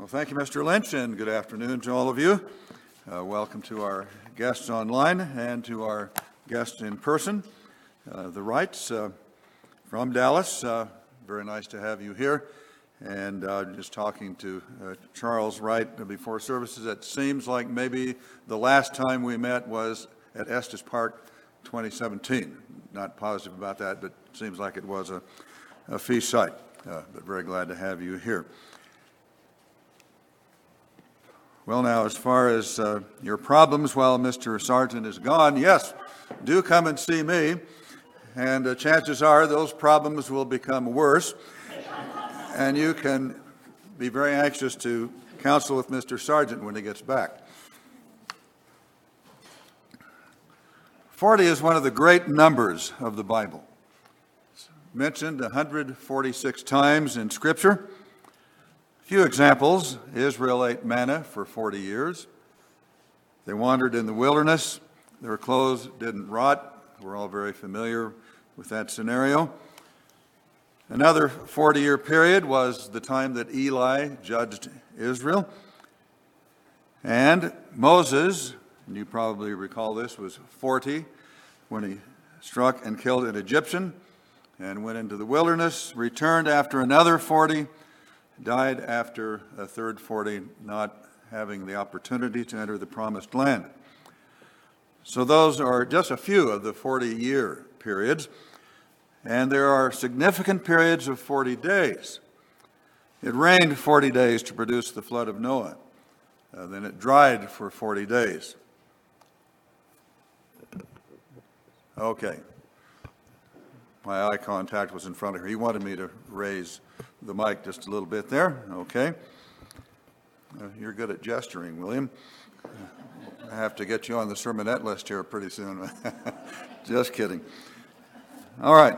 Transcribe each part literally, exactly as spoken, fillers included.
Well, thank you, Mister Lynch, and good afternoon to all of you. Uh, welcome to our guests online and to our guests in person. Uh, the Wrights uh, from Dallas, uh, very nice to have you here. And uh, just talking to uh, Charles Wright before services, it seems like maybe the last time we met was at Estes Park twenty seventeen. Not positive about that, but it seems like it was a, a feast site. Uh, but very glad to have you here. Well, now, as far as uh, your problems while Mister Sargent is gone, yes, do come and see me, and uh, chances are those problems will become worse, and you can be very anxious to counsel with Mister Sargent when he gets back. forty is one of the great numbers of the Bible. It's mentioned one hundred forty-six times in Scripture. Few examples: Israel ate manna for forty years. They wandered in the wilderness. Their clothes didn't rot. We're all very familiar with that scenario. Another forty-year period was the time that Eli judged Israel. And Moses, and you probably recall this, was forty when he struck and killed an Egyptian and went into the wilderness, returned after another forty, died after a third forty, not having the opportunity to enter the promised land. So those are just a few of the forty-year periods, and there are significant periods of forty days. It rained forty days to produce the flood of Noah. Uh, then it dried for forty days. Okay. My eye contact was in front of her. He wanted me to raise the mic just a little bit there. Okay. Uh, you're good at gesturing, William. I have to get you on the sermonette list here pretty soon. Just kidding. All right.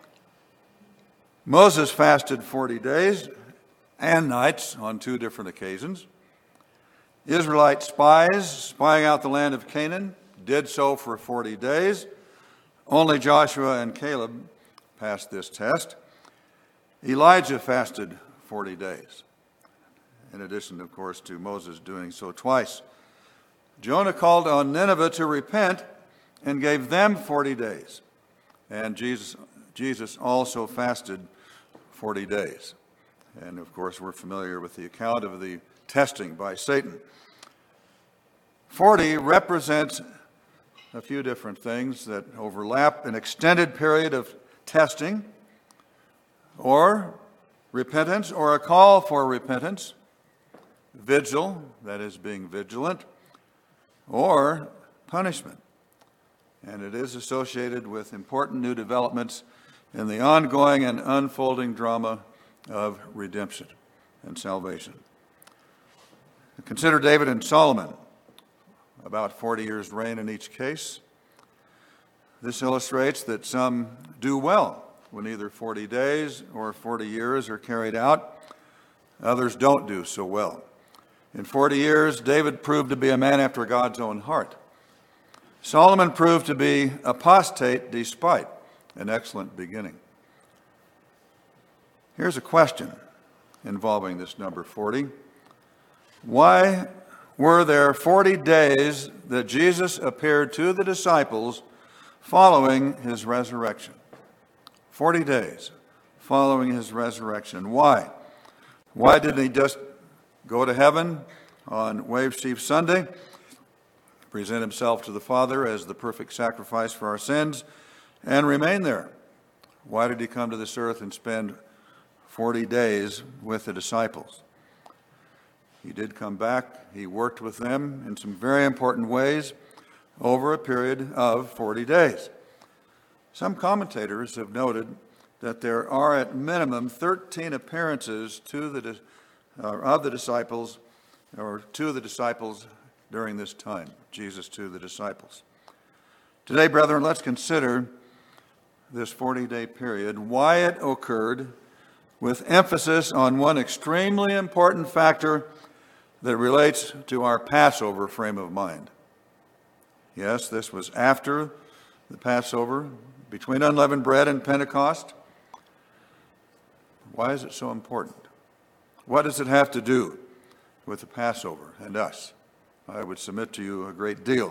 Moses fasted forty days and nights on two different occasions. Israelite spies spying out the land of Canaan did so for forty days. Only Joshua and Caleb passed this test. Elijah fasted forty days, in addition, of course, to Moses doing so twice. Jonah called on Nineveh to repent and gave them forty days. And Jesus, Jesus also fasted forty days. And, of course, we're familiar with the account of the testing by Satan. forty represents a few different things that overlap: an extended period of testing, or repentance, or a call for repentance, vigil, that is being vigilant, or punishment. And it is associated with important new developments in the ongoing and unfolding drama of redemption and salvation. Consider David and Solomon, about forty years' reign in each case. This illustrates that some do well when either forty days or forty years are carried out. Others don't do so well. In forty years, David proved to be a man after God's own heart. Solomon proved to be apostate despite an excellent beginning. Here's a question involving this number forty. Why were there forty days that Jesus appeared to the disciples following his resurrection? forty days following his resurrection. Why? Why didn't he just go to heaven on Wave Sheaf Sunday, present himself to the Father as the perfect sacrifice for our sins, and remain there? Why did he come to this earth and spend forty days with the disciples? He did come back. He worked with them in some very important ways over a period of forty days. Some commentators have noted that there are at minimum thirteen appearances to the, uh, of the disciples, or to the disciples during this time, Jesus to the disciples. Today, brethren, let's consider this forty-day period, why it occurred, with emphasis on one extremely important factor that relates to our Passover frame of mind. Yes, this was after the Passover, between unleavened bread and Pentecost. Why is it so important? What does it have to do with the Passover and us. I would submit to you a great deal.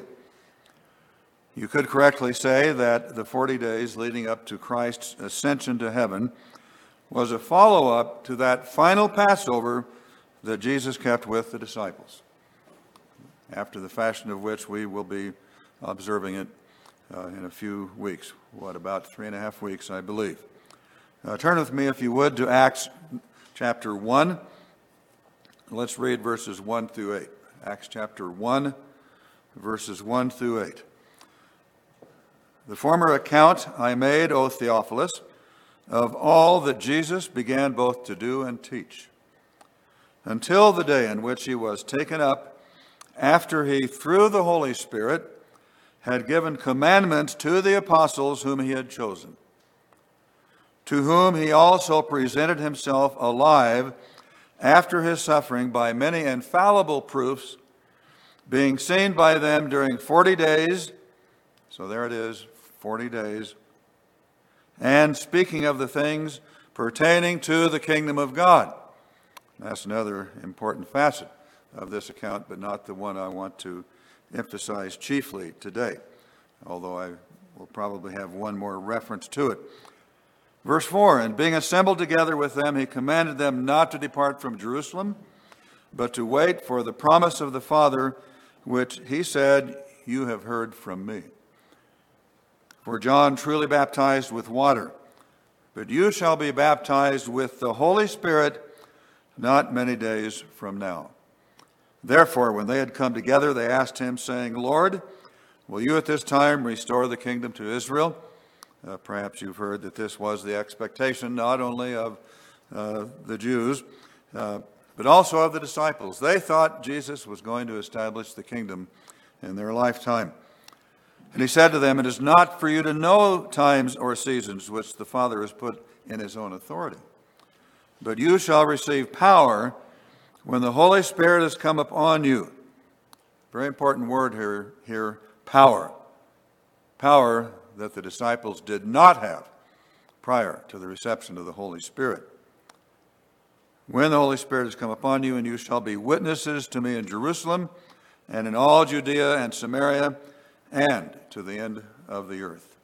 You could correctly say that the forty days leading up to Christ's ascension to heaven was a follow-up to that final Passover that Jesus kept with the disciples, after the fashion of which we will be observing it uh, in a few weeks. What, about three and a half weeks, I believe. Uh, turn with me, if you would, to Acts chapter one. Let's read verses one through eight. Acts chapter one, verses one through eight. The former account I made, O Theophilus, of all that Jesus began both to do and teach, until the day in which he was taken up, after he, through the Holy Spirit, had given commandments to the apostles whom he had chosen, to whom he also presented himself alive after his suffering by many infallible proofs, being seen by them during forty days, so there it is, forty days, and speaking of the things pertaining to the kingdom of God. That's another important facet of this account, but not the one I want to emphasize chiefly today, although I will probably have one more reference to it. Verse four, and being assembled together with them, he commanded them not to depart from Jerusalem, but to wait for the promise of the Father, which he said, you have heard from me. For John truly baptized with water, but you shall be baptized with the Holy Spirit not many days from now. Therefore, when they had come together, they asked him, saying, Lord, will you at this time restore the kingdom to Israel? Uh, perhaps you've heard that this was the expectation not only of uh, the Jews, uh, but also of the disciples. They thought Jesus was going to establish the kingdom in their lifetime. And he said to them, it is not for you to know times or seasons which the Father has put in his own authority, but you shall receive power when the Holy Spirit has come upon you. Very important word here, here, power. Power that the disciples did not have prior to the reception of the Holy Spirit. When the Holy Spirit has come upon you, and you shall be witnesses to me in Jerusalem and in all Judea and Samaria and to the end of the earth.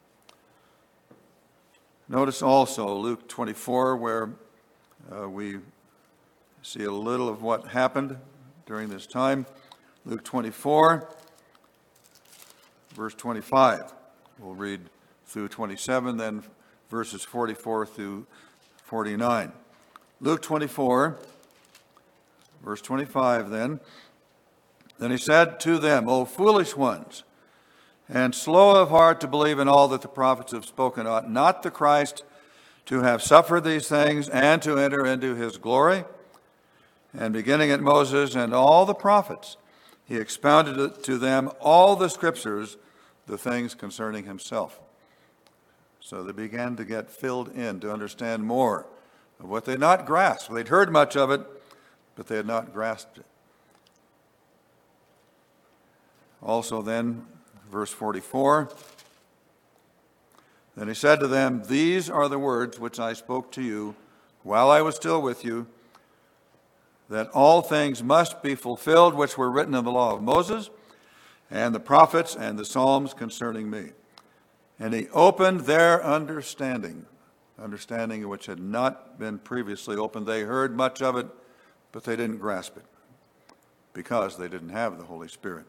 Notice also Luke twenty-four, where uh, we see a little of what happened during this time. Luke twenty-four, verse twenty-five. We'll read through twenty-seven, then verses forty-four through forty-nine. Luke twenty-four, verse twenty-five then. Then he said to them, O foolish ones, and slow of heart to believe in all that the prophets have spoken, ought not the Christ to have suffered these things and to enter into his glory? And beginning at Moses and all the prophets, he expounded to them all the scriptures, the things concerning himself. So they began to get filled in, to understand more of what they had not grasped. They'd heard much of it, but they had not grasped it. Also then, verse forty-four, then he said to them, these are the words which I spoke to you while I was still with you, that all things must be fulfilled which were written in the law of Moses and the prophets and the Psalms concerning me. And he opened their understanding, understanding which had not been previously opened. They heard much of it, but they didn't grasp it because they didn't have the Holy Spirit.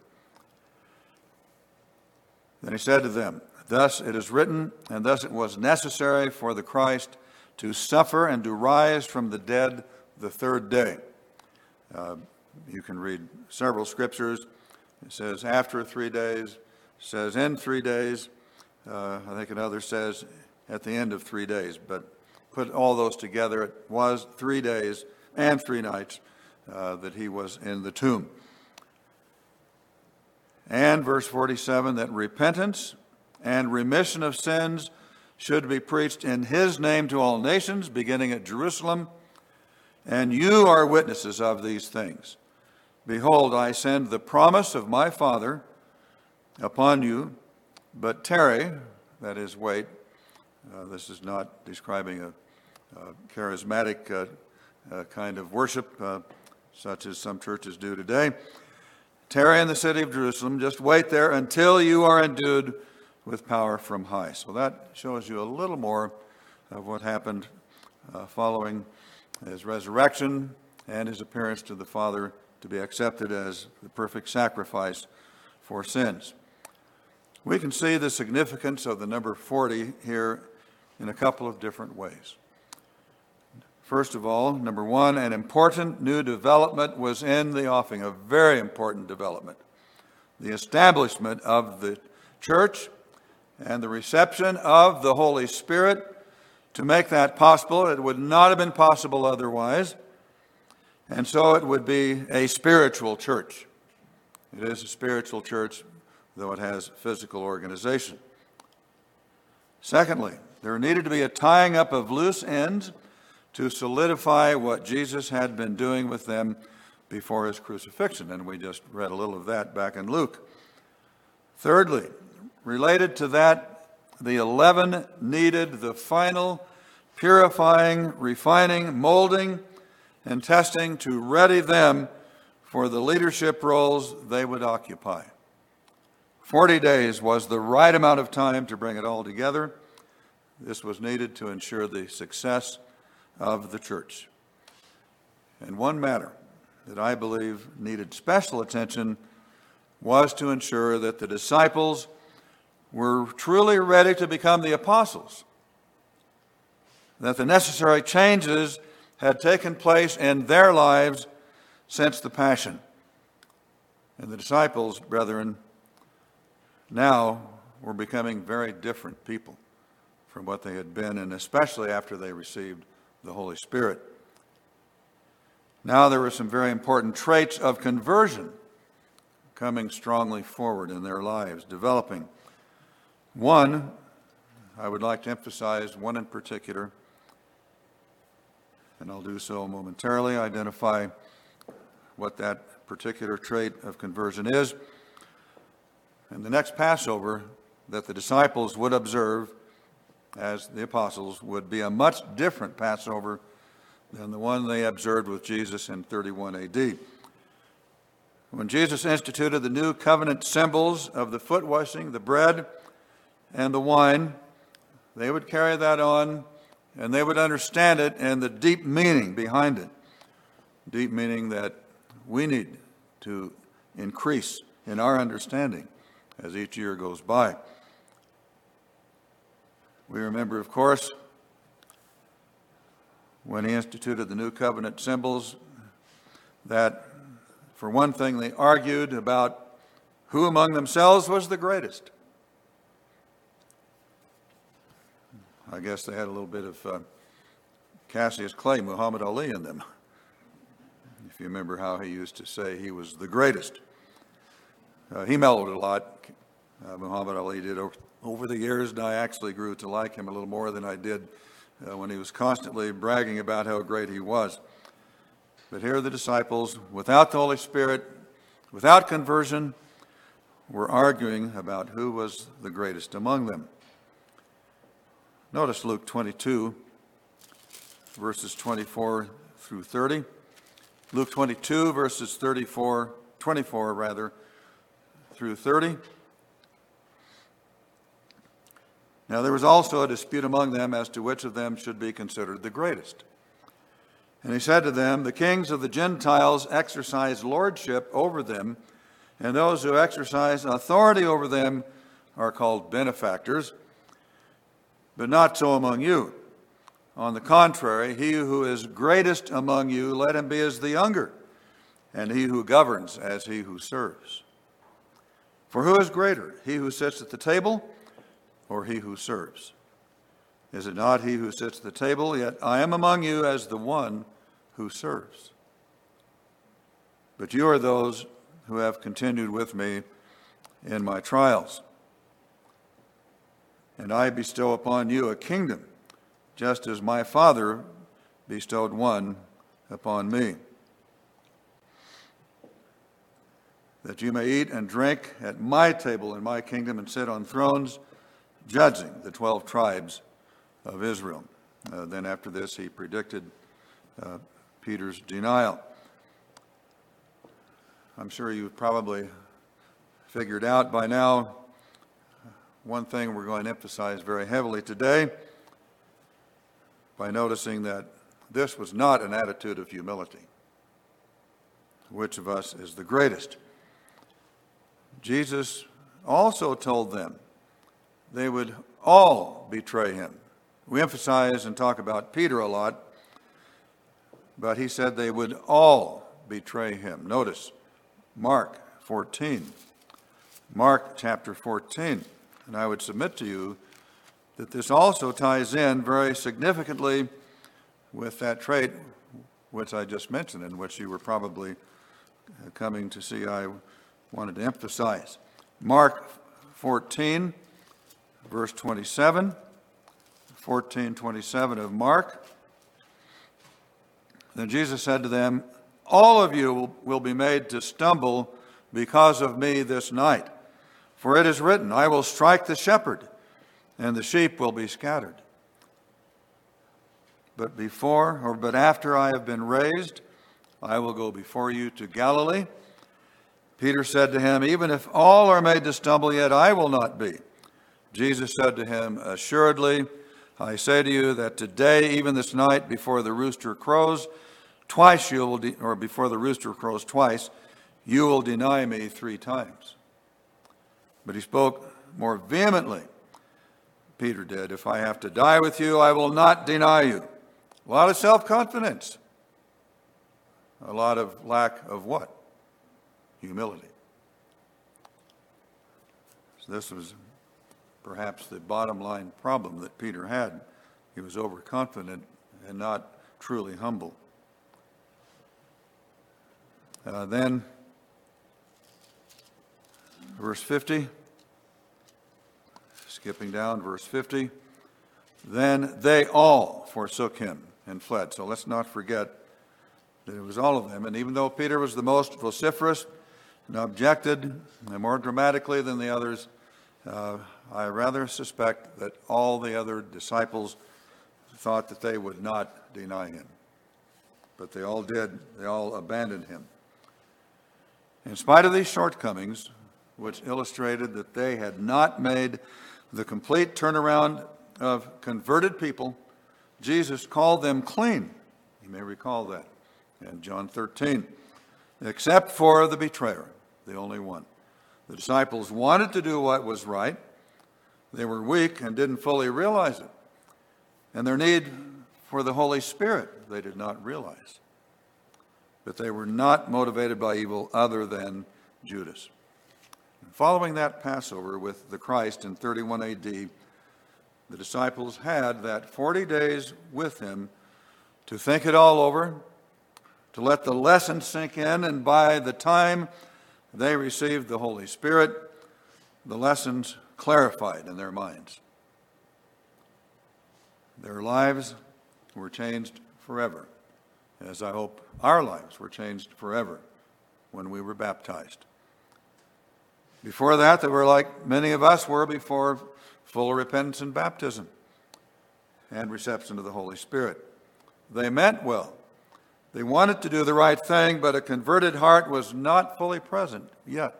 Then he said to them, thus it is written, and thus it was necessary for the Christ to suffer and to rise from the dead the third day. Uh, you can read several scriptures. It says after three days, it says in three days. Uh, I think another says at the end of three days. But put all those together, it was three days and three nights uh, that he was in the tomb. And verse forty-seven, that repentance and remission of sins should be preached in his name to all nations, beginning at Jerusalem. And you are witnesses of these things. Behold, I send the promise of my Father upon you, but tarry, that is, wait. Uh, this is not describing a, a charismatic uh, uh, kind of worship. Uh, such as some churches do today. Tarry in the city of Jerusalem, just wait there until you are endued with power from high. So that shows you a little more of what happened uh, following his resurrection and his appearance to the Father to be accepted as the perfect sacrifice for sins. We can see the significance of the number forty here in a couple of different ways. First of all, number one, an important new development was in the offing, a very important development. The establishment of the church and the reception of the Holy Spirit. To make that possible, it would not have been possible otherwise. And so it would be a spiritual church. It is a spiritual church, though it has physical organization. Secondly, there needed to be a tying up of loose ends to solidify what Jesus had been doing with them before his crucifixion. And we just read a little of that back in Luke. Thirdly, related to that, the eleven needed the final purifying, refining, molding, and testing to ready them for the leadership roles they would occupy. Forty days was the right amount of time to bring it all together. This was needed to ensure the success of the church. And one matter that I believe needed special attention was to ensure that the disciples were truly ready to become the apostles, that the necessary changes had taken place in their lives since the Passion. And the disciples, brethren, now were becoming very different people from what they had been, and especially after they received the Holy Spirit. Now there were some very important traits of conversion coming strongly forward in their lives, developing. One, I would like to emphasize one in particular, and I'll do so momentarily, identify what that particular trait of conversion is. And the next Passover that the disciples would observe as the apostles would be a much different Passover than the one they observed with Jesus in thirty-one A D. When Jesus instituted the new covenant symbols of the foot washing, the bread, and the wine, they would carry that on and they would understand it and the deep meaning behind it. Deep meaning that we need to increase in our understanding as each year goes by. We remember, of course, when he instituted the new covenant symbols, that for one thing they argued about who among themselves was the greatest. I guess they had a little bit of uh, Cassius Clay, Muhammad Ali in them. If you remember how he used to say he was the greatest. Uh, he mellowed a lot, uh, Muhammad Ali did over, over the years, and I actually grew to like him a little more than I did uh, when he was constantly bragging about how great he was. But here the disciples, without the Holy Spirit, without conversion, were arguing about who was the greatest among them. Notice Luke twenty-two, verses twenty-four through thirty. Luke twenty-two, verses thirty-four, twenty-four rather, through thirty. Now there was also a dispute among them as to which of them should be considered the greatest. And he said to them, the kings of the Gentiles exercise lordship over them, and those who exercise authority over them are called benefactors. But not so among you. On the contrary, he who is greatest among you, let him be as the younger, and he who governs as he who serves. For who is greater, he who sits at the table or he who serves? Is it not he who sits at the table? Yet I am among you as the one who serves. But you are those who have continued with me in my trials. And I bestow upon you a kingdom, just as my Father bestowed one upon me, that you may eat and drink at my table in my kingdom and sit on thrones, judging the twelve tribes of Israel. Uh, then after this, he predicted uh, Peter's denial. I'm sure you've probably figured out by now one thing we're going to emphasize very heavily today by noticing that this was not an attitude of humility. Which of us is the greatest? Jesus also told them they would all betray him. We emphasize and talk about Peter a lot, but he said they would all betray him. Notice Mark fourteen. Mark chapter fourteen. And I would submit to you that this also ties in very significantly with that trait which I just mentioned and which you were probably coming to see I wanted to emphasize. Mark fourteen, verse twenty-seven. fourteen twenty-seven of Mark. Then Jesus said to them, all of you will, will be made to stumble because of me this night. For it is written, I will strike the shepherd, and the sheep will be scattered. But before, or but after I have been raised, I will go before you to Galilee. Peter said to him, even if all are made to stumble, yet I will not be. Jesus said to him, assuredly, I say to you that today, even this night, before the rooster crows, twice you will, de- or before the rooster crows twice, you will deny me three times. But he spoke more vehemently. Peter did. If I have to die with you, I will not deny you. A lot of self-confidence. A lot of lack of what? Humility. So this was perhaps the bottom line problem that Peter had. He was overconfident and not truly humble. Uh, then, verse fifty, skipping down, verse fifty, then they all forsook him and fled. So let's not forget that it was all of them. And even though Peter was the most vociferous and objected and more dramatically than the others, uh, I rather suspect that all the other disciples thought that they would not deny him. But they all did. They all abandoned him. In spite of these shortcomings, which illustrated that they had not made the complete turnaround of converted people, Jesus called them clean. You may recall that in John thirteen. Except for the betrayer, the only one. The disciples wanted to do what was right. They were weak and didn't fully realize it. And their need for the Holy Spirit, they did not realize. But they were not motivated by evil other than Judas. Following that Passover with the Christ in thirty-one A D, the disciples had that forty days with him to think it all over, to let the lesson sink in, and by the time they received the Holy Spirit, the lessons clarified in their minds. Their lives were changed forever, as I hope our lives were changed forever when we were baptized. Before that, they were like many of us were before full repentance and baptism and reception of the Holy Spirit. They meant well. They wanted to do the right thing, but a converted heart was not fully present yet.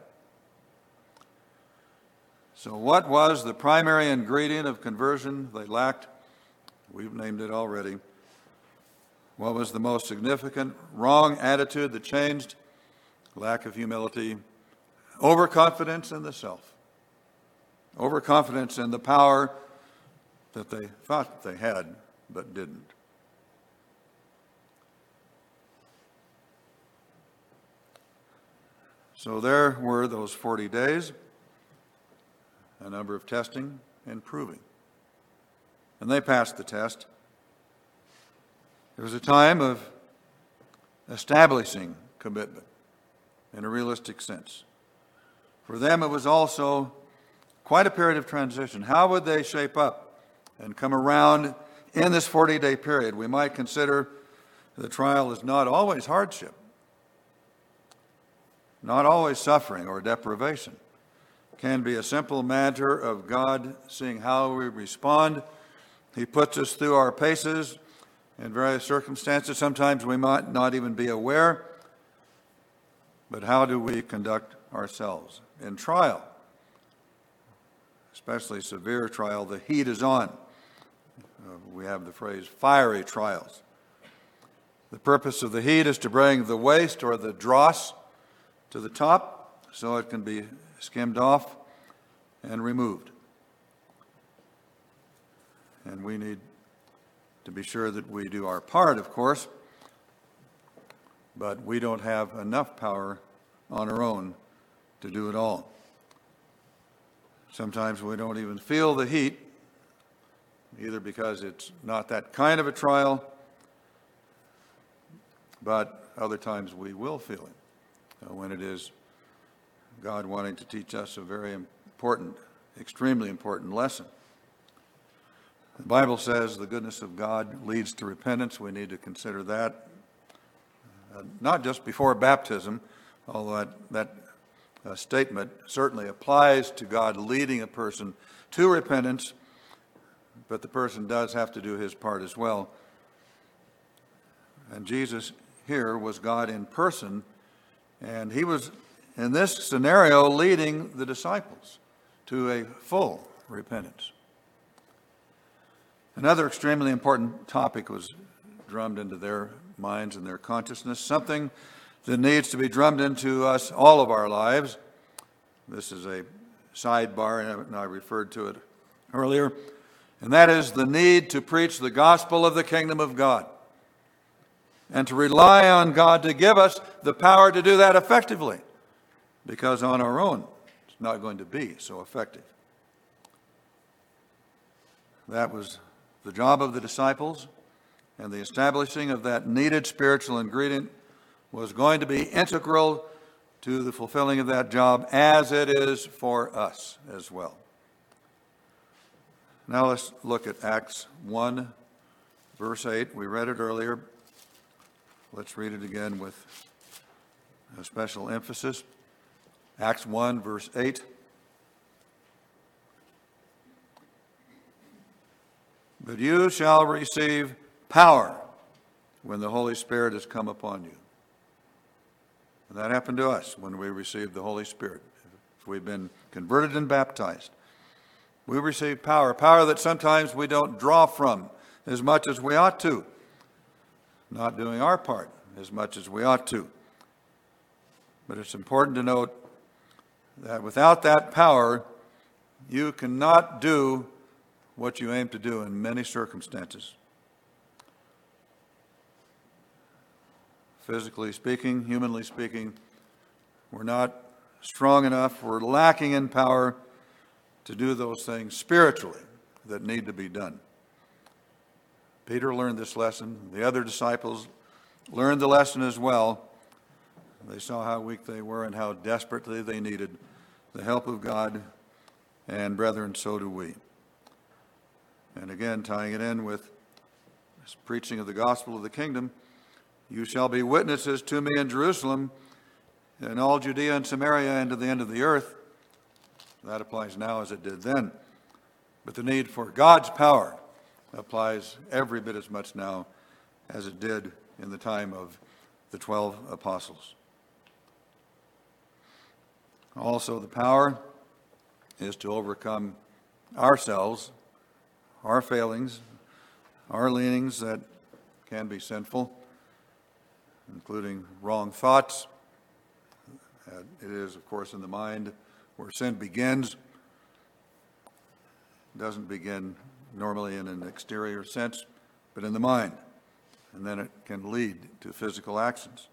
So what was the primary ingredient of conversion they lacked? We've named it already. What was the most significant wrong attitude that changed? Lack of humility. Overconfidence in the self. Overconfidence in the power that they thought they had, but didn't. So there were those forty days, a number of testing and proving. And they passed the test. It was a time of establishing commitment in a realistic sense. For them, it was also quite a period of transition. How would they shape up and come around in this forty-day period? We might consider the trial is not always hardship, not always suffering or deprivation. It can be a simple matter of God seeing how we respond. He puts us through our paces in various circumstances. Sometimes we might not even be aware, But how do we conduct ourselves in trial? Especially severe trial, the heat is on. Uh, we have the phrase fiery trials. The purpose of the heat is to bring the waste or the dross to the top so it can be skimmed off and removed. And we need to be sure that we do our part, of course, but we don't have enough power on our own to do it all. Sometimes we don't even feel the heat, either because it's not that kind of a trial, but other times we will feel it uh, when it is God wanting to teach us a very important, extremely important lesson. The Bible says the goodness of God leads to repentance. We need to consider that, uh, not just before baptism, although that, that uh, statement certainly applies to God leading a person to repentance, but the person does have to do his part as well. And Jesus here was God in person, and he was, in this scenario, leading the disciples to a full repentance. Another extremely important topic was drummed into their minds and their consciousness, something that needs to be drummed into us all of our lives. This is a sidebar, and I referred to it earlier, and that is the need to preach the gospel of the kingdom of God and to rely on God to give us the power to do that effectively, because on our own it's not going to be so effective. That was the job of the disciples, and the establishing of that needed spiritual ingredient was going to be integral to the fulfilling of that job, as it is for us as well. Now let's look at Acts one, verse eight. We read it earlier. Let's read it again with a special emphasis. Acts one, verse eight. But you shall receive power when the Holy Spirit has come upon you. And that happened to us when we received the Holy Spirit. If we've been converted and baptized, we receive power, power that sometimes we don't draw from as much as we ought to, not doing our part as much as we ought to. But it's important to note that without that power, you cannot do what you aim to do in many circumstances. Physically speaking, humanly speaking, we're not strong enough, we're lacking in power to do those things spiritually that need to be done. Peter learned this lesson. The other disciples learned the lesson as well. They saw how weak they were and how desperately they needed the help of God, and brethren, so do we. And again, tying it in with this preaching of the gospel of the kingdom, you shall be witnesses to me in Jerusalem, in all Judea and Samaria, and to the end of the earth. That applies now as it did then. But the need for God's power applies every bit as much now as it did in the time of the twelve apostles. Also, the power is to overcome ourselves, our failings, our leanings that can be sinful, including wrong thoughts. Uh, it is, of course, in the mind where sin begins. It doesn't begin normally in an exterior sense, but in the mind. And then it can lead to physical actions.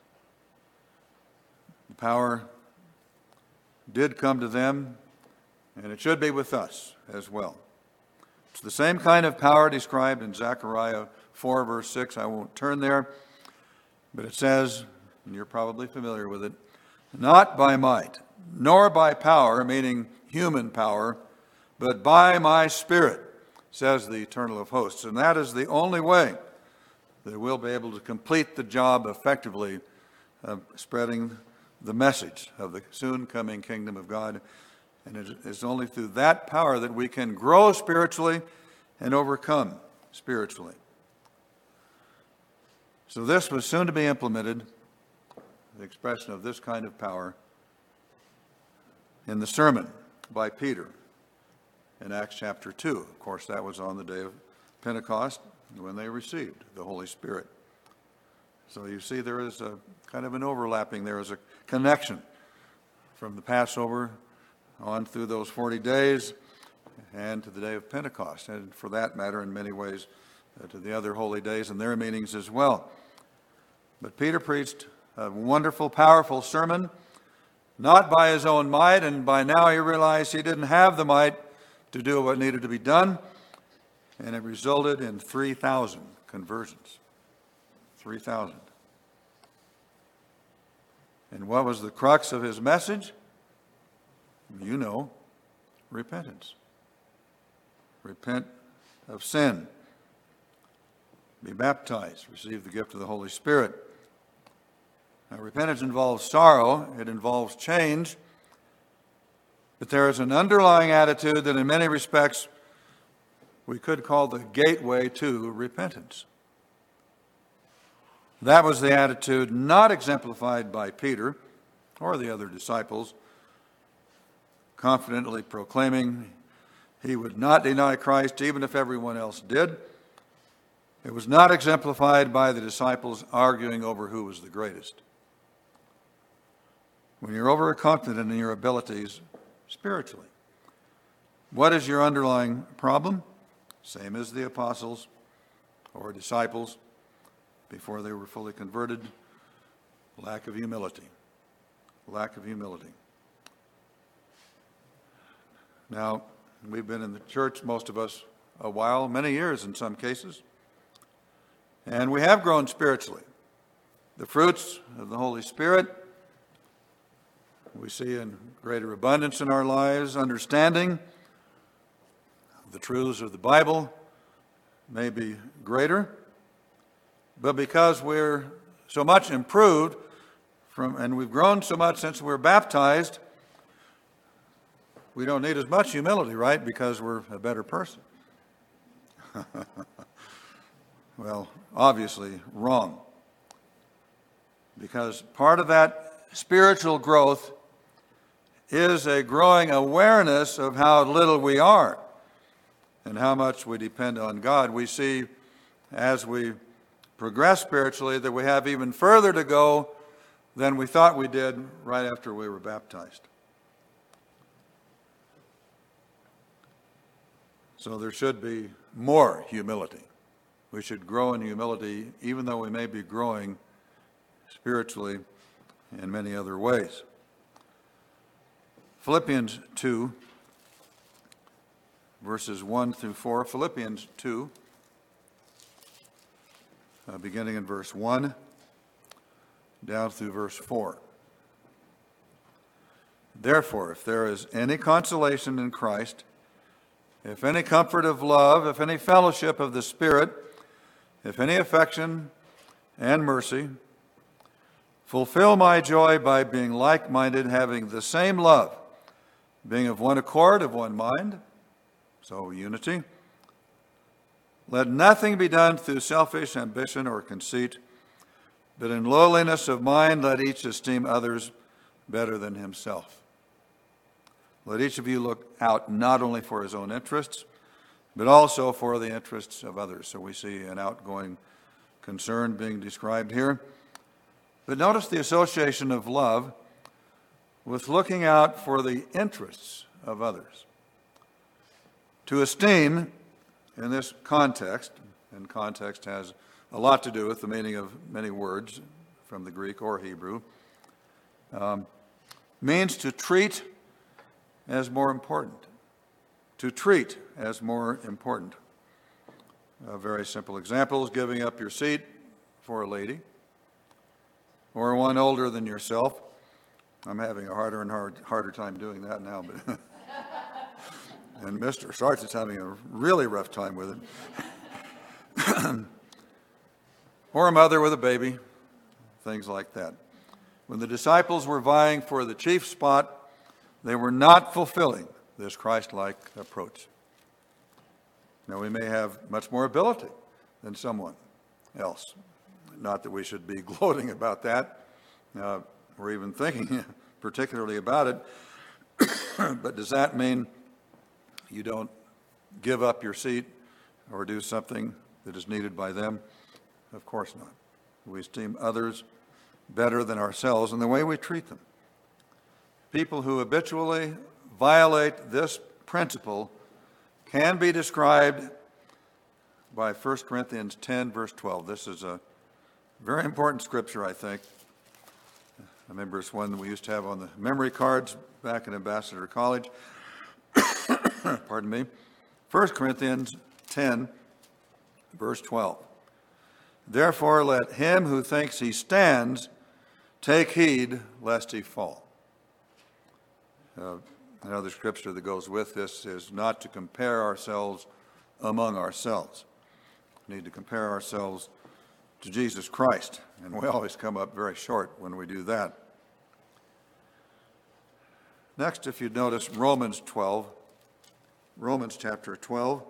The power did come to them, and it should be with us as well. It's the same kind of power described in Zechariah four, verse six. I won't turn there, but it says, and you're probably familiar with it, not by might, nor by power, meaning human power, but by my Spirit, says the Eternal of Hosts. And that is the only way that we'll be able to complete the job effectively of spreading the message of the soon coming kingdom of God. And it is only through that power that we can grow spiritually and overcome spiritually. So this was soon to be implemented. the expression of this kind of power in the sermon by Peter in Acts chapter two. Of course, that was on the day of Pentecost when they received the Holy Spirit. So you see there is a kind of an overlapping, there is a connection from the Passover on through those forty days and to the day of Pentecost, and for that matter, in many ways, uh, to the other holy days and their meanings as well. But Peter preached a wonderful, powerful sermon, not by his own might, and by now he realized he didn't have the might to do what needed to be done, and it resulted in three thousand conversions. three thousand. And what was the crux of his message? You know, repentance. Repent of sin. Be baptized. Receive the gift of the Holy Spirit. Now, repentance involves sorrow. It involves change. But there is an underlying attitude that in many respects we could call the gateway to repentance. That was the attitude not exemplified by Peter or the other disciples, confidently proclaiming he would not deny Christ even if everyone else did. It was not exemplified by the disciples arguing over who was the greatest. When you're overconfident in your abilities spiritually, what is your underlying problem? Same as the apostles or disciples before they were fully converted: lack of humility. Lack of humility. Now, we've been in the church, most of us, a while, many years in some cases, and we have grown spiritually. The fruits of the Holy Spirit we see in greater abundance in our lives. Understanding the truths of the Bible may be greater, but because we're so much improved from, and we've grown so much since we were baptized, we don't need as much humility, right? Because we're a better person. Well, obviously wrong. Because part of that spiritual growth is a growing awareness of how little we are and how much we depend on God. We see as we progress spiritually that we have even further to go than we thought we did right after we were baptized. So there should be more humility. We should grow in humility even though we may be growing spiritually in many other ways. Philippians two, verses one through four. Philippians two, uh, beginning in verse one, down through verse four. Therefore, if there is any consolation in Christ, if any comfort of love, if any fellowship of the Spirit, if any affection and mercy, fulfill my joy by being like-minded, having the same love, being of one accord, of one mind, so unity. Let nothing be done through selfish ambition or conceit, but in lowliness of mind let each esteem others better than himself. Let each of you look out not only for his own interests, but also for the interests of others. So we see an outgoing concern being described here. But notice the association of love with looking out for the interests of others. To esteem, in this context, and context has a lot to do with the meaning of many words from the Greek or Hebrew, um, means to treat as more important. To treat as more important. A very simple example is giving up your seat for a lady or one older than yourself. I'm having a harder and hard, harder time doing that now, but and Mister Sarge is having a really rough time with it. Or a mother with a baby, things like that. When the disciples were vying for the chief spot, they were not fulfilling this Christ-like approach. Now, we may have much more ability than someone else. Not that we should be gloating about that, uh, or even thinking particularly about it. But does that mean you don't give up your seat or do something that is needed by them? Of course not. We esteem others better than ourselves in the way we treat them. People who habitually violate this principle can be described by First Corinthians ten, verse twelve. This is a very important scripture, I think. I remember it's one that we used to have on the memory cards back in Ambassador College. Pardon me. First Corinthians ten, verse twelve. Therefore, let him who thinks he stands take heed lest he fall. Uh, another scripture that goes with this is not to compare ourselves among ourselves. We need to compare ourselves to Jesus Christ, and we always come up very short when we do that. Next, if you'd notice Romans twelve, Romans chapter twelve,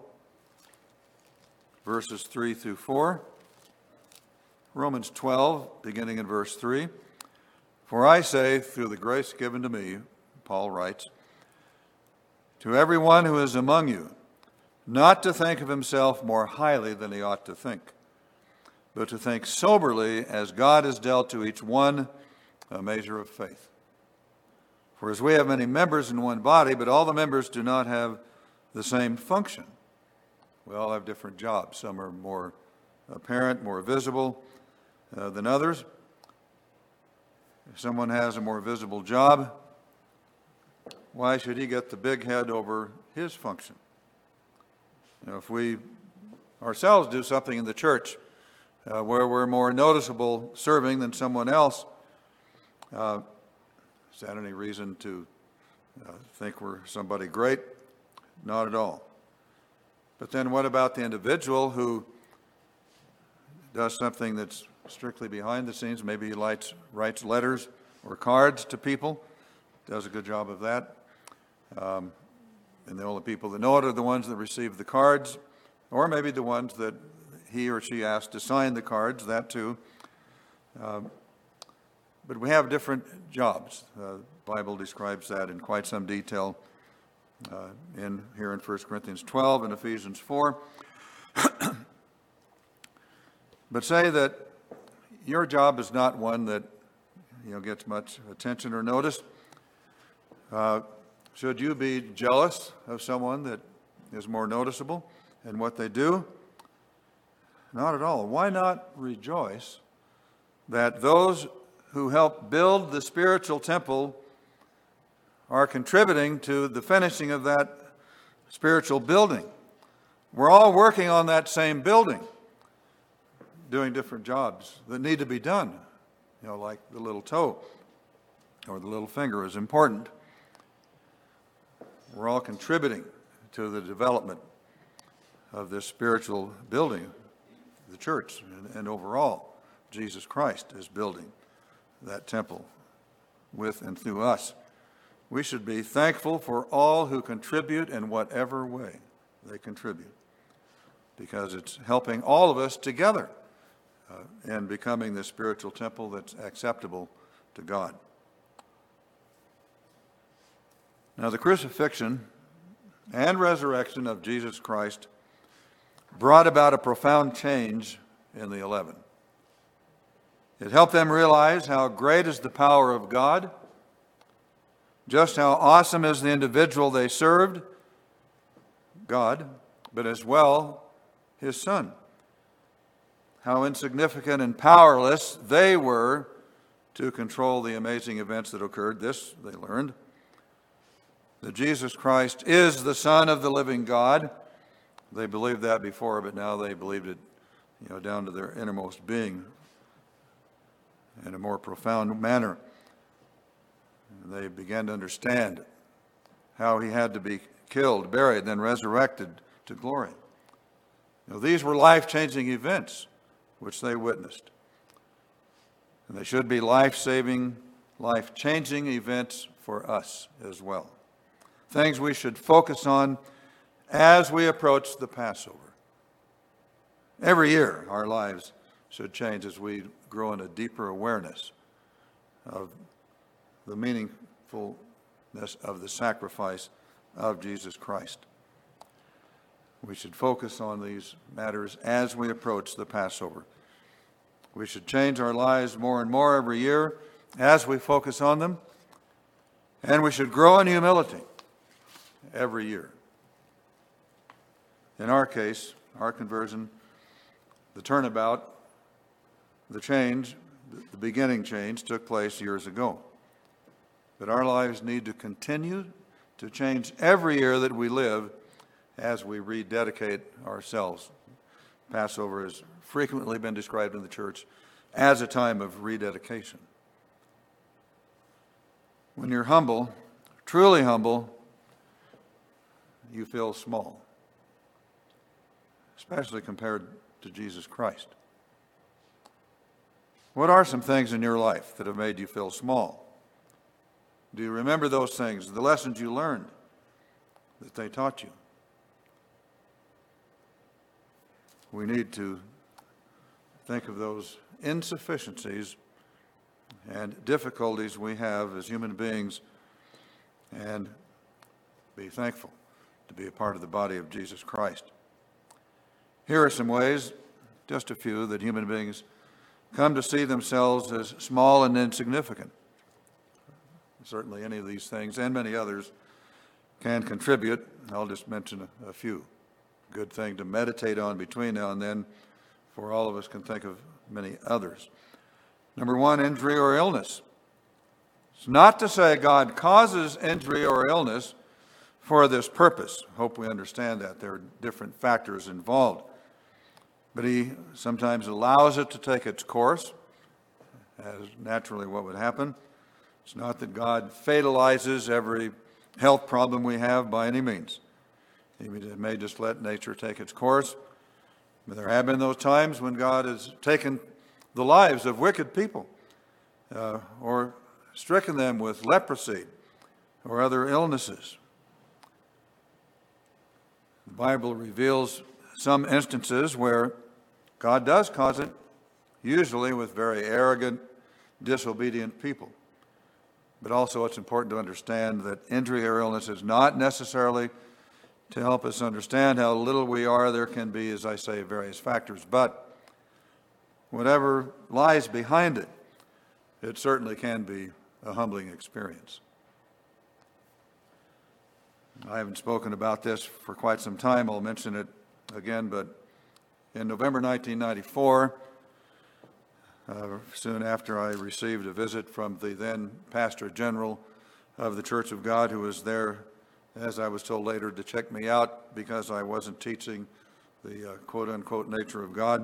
verses three through four. Romans twelve, beginning in verse three. For I say, through the grace given to me, Paul writes, to everyone who is among you, not to think of himself more highly than he ought to think, but to think soberly as God has dealt to each one a measure of faith. For as we have many members in one body, but all the members do not have the same function. We all have different jobs. Some are more apparent, more visible uh, than others. If someone has a more visible job, why should he get the big head over his function? You know, if we ourselves do something in the church uh, where we're more noticeable serving than someone else, uh, is that any reason to uh, think we're somebody great? Not at all. But then what about the individual who does something that's strictly behind the scenes? Maybe he writes, writes letters or cards to people, does a good job of that. Um, and the only people that know it are the ones that receive the cards, or maybe the ones that he or she asked to sign the cards, that too. Um, but we have different jobs. Uh, the Bible describes that in quite some detail uh, in here in First Corinthians twelve and Ephesians four. But say that your job is not one that you know gets much attention or notice. Uh, should you be jealous of someone that is more noticeable in what they do? Not at all. Why not rejoice that those who help build the spiritual temple are contributing to the finishing of that spiritual building? We're all working on that same building, doing different jobs that need to be done. You know, like the little toe or the little finger is important. We're all contributing to the development of this spiritual building, the church, and, and overall, Jesus Christ is building that temple with and through us. We should be thankful for all who contribute in whatever way they contribute, because it's helping all of us together uh, in becoming the spiritual temple that's acceptable to God. Now, the crucifixion and resurrection of Jesus Christ brought about a profound change in the eleven. It helped them realize how great is the power of God, just how awesome is the individual they served, God, but as well his Son. How insignificant and powerless they were to control the amazing events that occurred. This they learned, that Jesus Christ is the Son of the living God. They believed that before, but now they believed it, you know, down to their innermost being in a more profound manner. And they began to understand how he had to be killed, buried, then resurrected to glory. You know, these were life-changing events which they witnessed. And they should be life-saving, life-changing events for us as well. Things we should focus on as we approach the Passover. Every year, our lives should change as we grow in a deeper awareness of the meaningfulness of the sacrifice of Jesus Christ. We should focus on these matters as we approach the Passover. We should change our lives more and more every year as we focus on them, and we should grow in humility every year. In our case, our conversion, the turnabout, the change, the beginning change took place years ago. But our lives need to continue to change every year that we live as we rededicate ourselves. Passover has frequently been described in the church as a time of rededication. When you're humble, truly humble, you feel small, especially compared to Jesus Christ. What are some things in your life that have made you feel small? Do you remember those things, the lessons you learned that they taught you? We need to think of those insufficiencies and difficulties we have as human beings and be thankful to be a part of the body of Jesus Christ. Here are some ways, just a few, that human beings come to see themselves as small and insignificant. Certainly any of these things and many others can contribute. I'll just mention a, a few. Good thing to meditate on between now and then, for all of us can think of many others. Number one, injury or illness. It's not to say God causes injury or illness for this purpose. Hope we understand that. There are different factors involved. But he sometimes allows it to take its course, as naturally what would happen. It's not that God fatalizes every health problem we have by any means. He may just let nature take its course. But there have been those times when God has taken the lives of wicked people uh, or stricken them with leprosy or other illnesses. The Bible reveals some instances where God does cause it, usually with very arrogant, disobedient people. But also it's important to understand that injury or illness is not necessarily to help us understand how little we are. There can be, as I say, various factors. But whatever lies behind it, it certainly can be a humbling experience. I haven't spoken about this for quite some time. I'll mention it again, but in November nineteen ninety-four, uh, soon after I received a visit from the then Pastor General of the Church of God, who was there, as I was told later, to check me out because I wasn't teaching the uh, quote-unquote nature of God,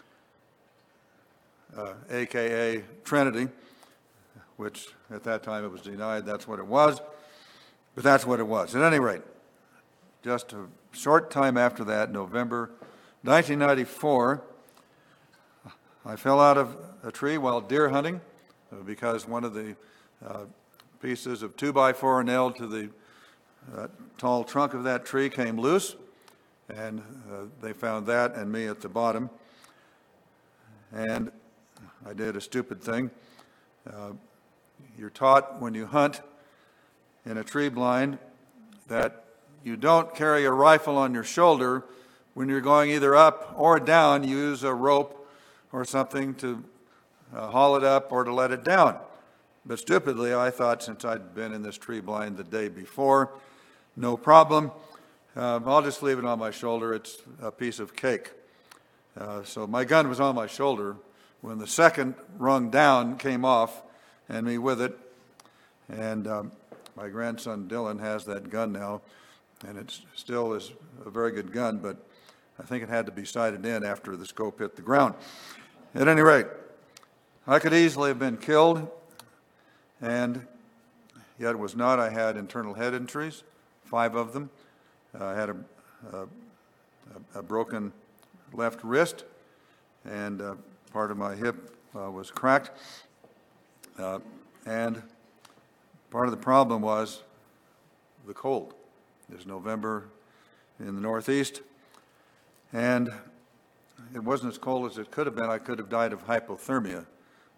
uh, a k a. Trinity, which at that time it was denied. That's what it was, but that's what it was. At any rate, just a short time after that, November nineteen ninety-four, I fell out of a tree while deer hunting uh, because one of the uh, pieces of two by four nailed to the uh, tall trunk of that tree came loose, and uh, they found that and me at the bottom. And I did a stupid thing. Uh, you're taught when you hunt in a tree blind that you don't carry a rifle on your shoulder when you're going either up or down. You use a rope or something to uh, haul it up or to let it down. But stupidly, I thought, since I'd been in this tree blind the day before, no problem. Uh, I'll just leave it on my shoulder. It's a piece of cake. Uh, so my gun was on my shoulder when the second rung down came off, and me with it. And um, my grandson Dylan has that gun now, and it still is a very good gun, but I think it had to be sighted in after the scope hit the ground. At any rate, I could easily have been killed, and yet it was not. I had internal head injuries, five of them. Uh, I had a, a, a broken left wrist, and uh, part of my hip uh, was cracked. Uh, and part of the problem was the cold. It was November in the Northeast, and it wasn't as cold as it could have been. I could have died of hypothermia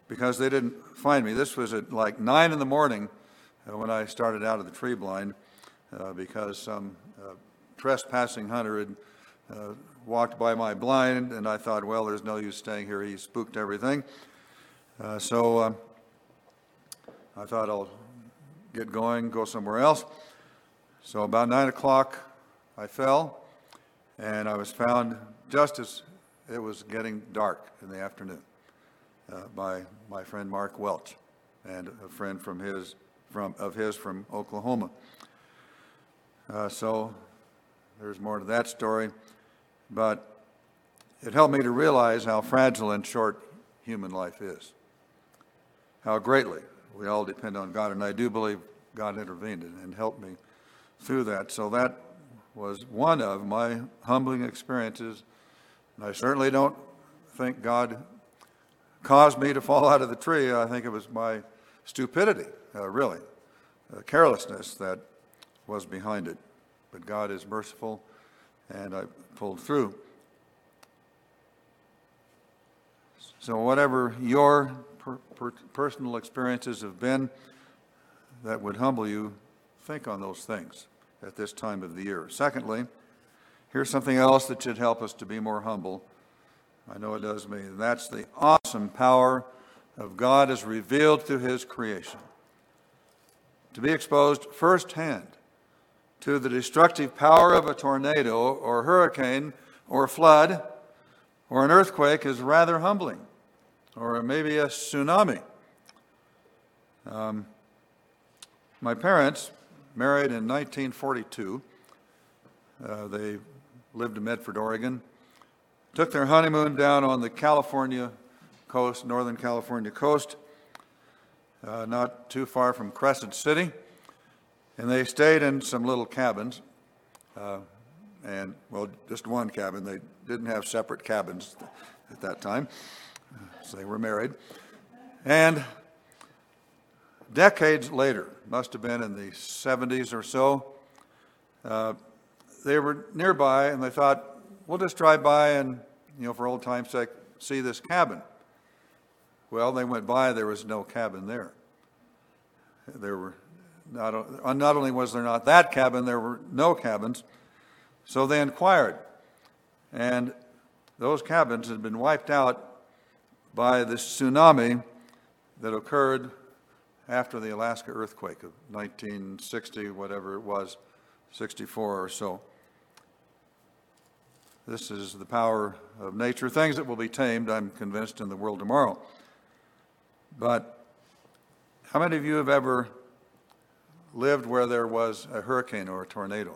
because they didn't find me. This was at like nine in the morning uh, when I started out of the tree blind uh, because some uh, trespassing hunter had uh, walked by my blind, and I thought, well, there's no use staying here. He spooked everything. Uh, so uh, I thought I'll get going, go somewhere else. So about nine o'clock, I fell, and I was found just as it was getting dark in the afternoon uh, by my friend Mark Welch and a friend from his from of his from Oklahoma. Uh, so there's more to that story, but it helped me to realize how fragile and short human life is, how greatly we all depend on God, and I do believe God intervened and helped me through that. So that was one of my humbling experiences, and I certainly don't think God caused me to fall out of the tree. I think it was my stupidity, uh, really, uh, carelessness that was behind it. But God is merciful, and I pulled through. So whatever your per- per- personal experiences have been that would humble you, think on those things at this time of the year. Secondly, here's something else that should help us to be more humble. I know it does me. And that's the awesome power of God as revealed through his creation. To be exposed firsthand to the destructive power of a tornado or hurricane or flood or an earthquake is rather humbling, or maybe a tsunami. Um, my parents married in nineteen forty-two. Uh, they lived in Medford, Oregon. Took their honeymoon down on the California coast, Northern California coast, uh, not too far from Crescent City. And they stayed in some little cabins. Uh, and, well, just one cabin. They didn't have separate cabins at that time, so they were married. And decades later, must have been in the seventies or so, uh, they were nearby, and they thought, we'll just drive by and, you know, for old time's sake, see this cabin. Well, they went by, there was no cabin there. There were not, not only was there not that cabin, there were no cabins. So they inquired, and those cabins had been wiped out by this tsunami that occurred after the Alaska earthquake of nineteen sixty, whatever it was, sixty-four or so. This is the power of nature, things that will be tamed, I'm convinced, in the world tomorrow. But how many of you have ever lived where there was a hurricane or a tornado?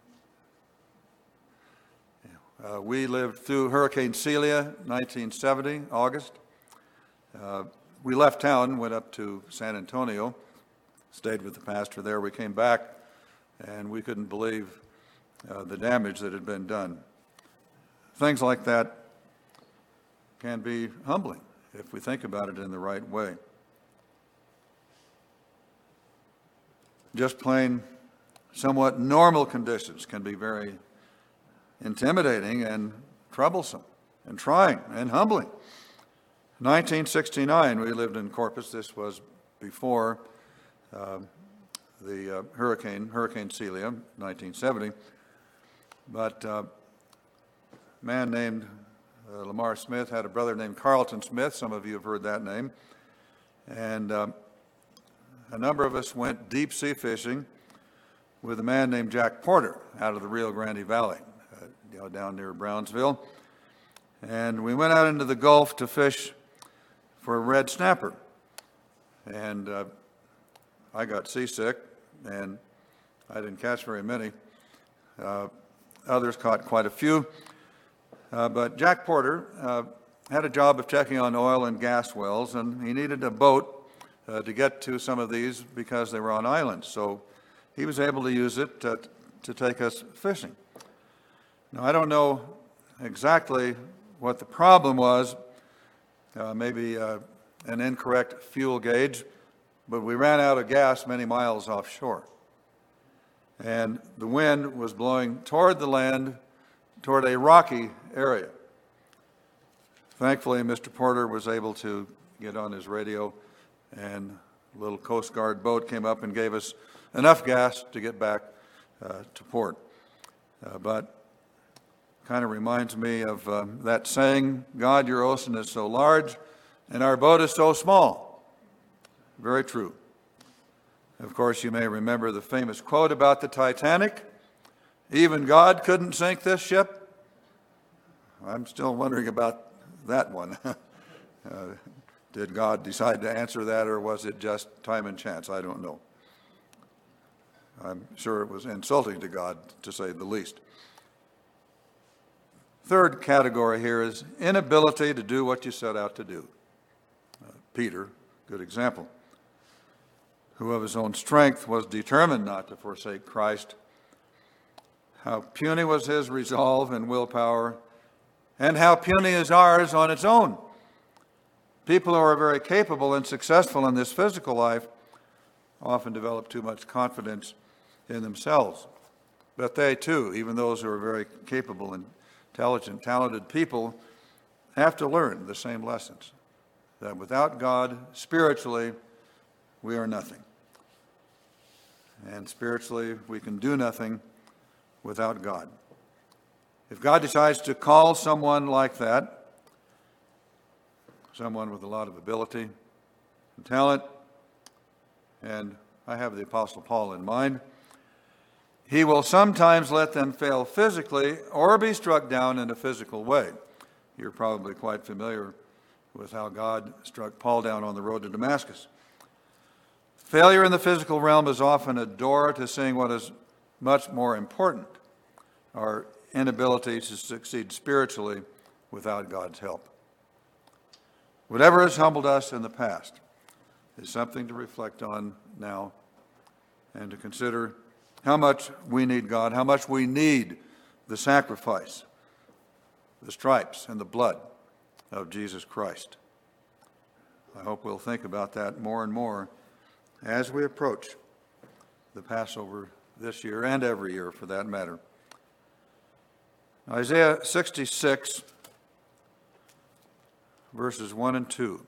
Uh, we lived through Hurricane Celia, nineteen seventy, August. Uh, we left town, went up to San Antonio, stayed with the pastor there. We came back, and we couldn't believe uh, the damage that had been done. Things like that can be humbling if we think about it in the right way. Just plain, somewhat normal conditions can be very intimidating and troublesome and trying and humbling. nineteen sixty-nine, we lived in Corpus. This was before uh, the uh, hurricane, Hurricane Celia, nineteen seventy. But uh, a man named uh, Lamar Smith had a brother named Carlton Smith. Some of you have heard that name. And uh, a number of us went deep sea fishing with a man named Jack Porter out of the Rio Grande Valley, uh, you know, down near Brownsville. And we went out into the Gulf to fish for a red snapper. And uh, I got seasick, and I didn't catch very many. Uh, others caught quite a few. Uh, but Jack Porter uh, had a job of checking on oil and gas wells, and he needed a boat uh, to get to some of these because they were on islands. So he was able to use it to, to take us fishing. Now, I don't know exactly what the problem was, uh, maybe uh, an incorrect fuel gauge, but we ran out of gas many miles offshore. And the wind was blowing toward the land, toward a rocky area. Thankfully, Mister Porter was able to get on his radio, and a little Coast Guard boat came up and gave us enough gas to get back uh, to port. Uh, but kind of reminds me of um, that saying, God, your ocean is so large, and our boat is so small. Very true. Of course, you may remember the famous quote about the Titanic. Even God couldn't sink this ship. I'm still wondering about that one. uh, did God decide to answer that, or was it just time and chance? I don't know. I'm sure it was insulting to God, to say the least. Third category here is inability to do what you set out to do. Uh, Peter, good example, who of his own strength was determined not to forsake Christ. How puny was his resolve and willpower, and how puny is ours on its own. People who are very capable and successful in this physical life often develop too much confidence in themselves. But they too, even those who are very capable and intelligent, talented people, have to learn the same lessons. That without God, spiritually, we are nothing. And spiritually, we can do nothing without God. If God decides to call someone like that, someone with a lot of ability and talent, and I have the Apostle Paul in mind, he will sometimes let them fail physically or be struck down in a physical way. You're probably quite familiar with how God struck Paul down on the road to Damascus. Failure in the physical realm is often a door to seeing what is much more important, our inability to succeed spiritually without God's help. Whatever has humbled us in the past is something to reflect on now and to consider how much we need God, how much we need the sacrifice, the stripes, and the blood of Jesus Christ. I hope we'll think about that more and more as we approach the Passover this year and every year for that matter. Isaiah sixty-six, verses one and two.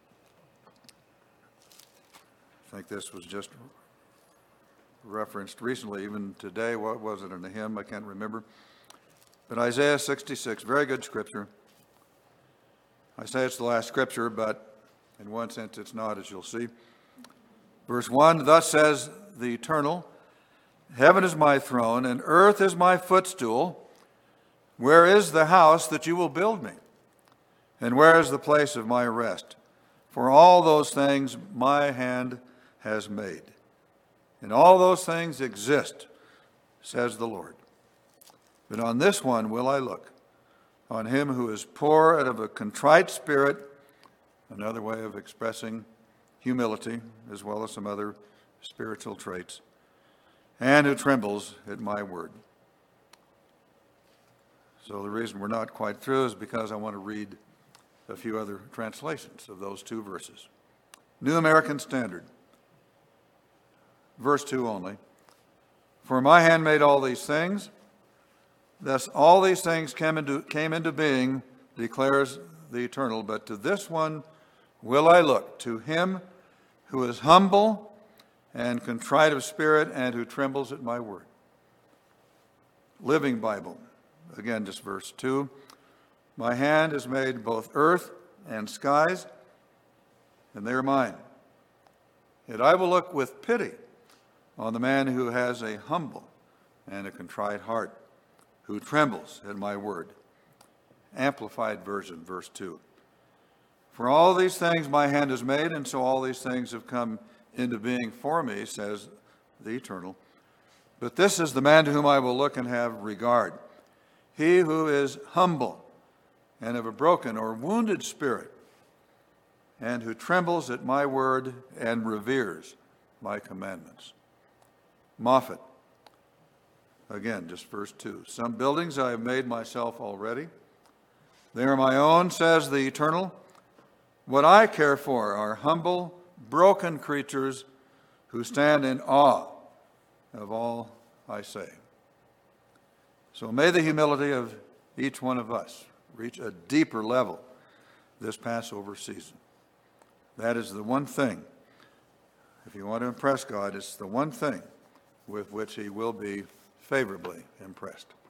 I think this was just referenced recently, even today. What was it in a hymn? I can't remember. But Isaiah sixty-six, very good scripture. I say it's the last scripture, but in one sense it's not, as you'll see. Verse one, thus says the Eternal, heaven is my throne, and earth is my footstool. Where is the house that you will build me? And where is the place of my rest? For all those things my hand has made. And all those things exist, says the Lord. But on this one will I look, on him who is poor and of a contrite spirit, another way of expressing humility, as well as some other spiritual traits, and who trembles at my word. So the reason we're not quite through is because I want to read a few other translations of those two verses. New American Standard, verse two only. For my hand made all these things, thus all these things came into, came into being, declares the Eternal, but to this one will I look, to him who is humble and contrite of spirit and who trembles at my word. Living Bible, again, just verse two. My hand has made both earth and skies, and they are mine. Yet I will look with pity on the man who has a humble and a contrite heart, who trembles at my word. Amplified version, verse two. For all these things my hand has made, and so all these things have come into being for me, says the Eternal. But this is the man to whom I will look and have regard. He who is humble and of a broken or wounded spirit, and who trembles at my word and reveres my commandments. Moffat, again, just verse two. Some buildings I have made myself already. They are my own, says the Eternal. What I care for are humble, broken creatures who stand in awe of all I say. So may the humility of each one of us reach a deeper level this Passover season. That is the one thing. If you want to impress God, it's the one thing with which he will be favorably impressed.